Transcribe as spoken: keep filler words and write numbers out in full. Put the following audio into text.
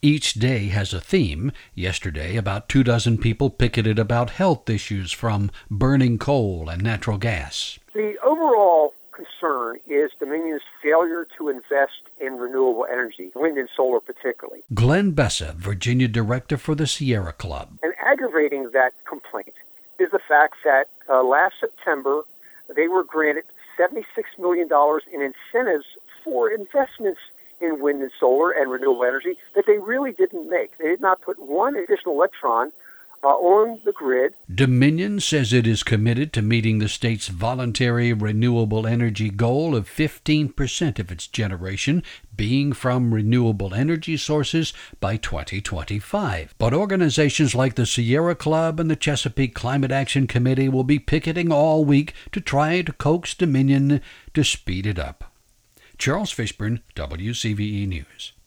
Each day has a theme. Yesterday, about two dozen people picketed about health issues from burning coal and natural gas. The overall concern is Dominion's failure to invest in renewable energy, wind and solar particularly. Glenn Bessa, Virginia Director for the Sierra Club. And aggravating that complaint is the fact that uh, last September they were granted seventy-six million dollars in incentives for investments in wind and solar and renewable energy that they really didn't make. They did not put one additional electron Uh, on the grid. Dominion says it is committed to meeting the state's voluntary renewable energy goal of fifteen percent of its generation being from renewable energy sources by twenty twenty-five. But organizations like the Sierra Club and the Chesapeake Climate Action Committee will be picketing all week to try to coax Dominion to speed it up. Charles Fishburne, W C V E News.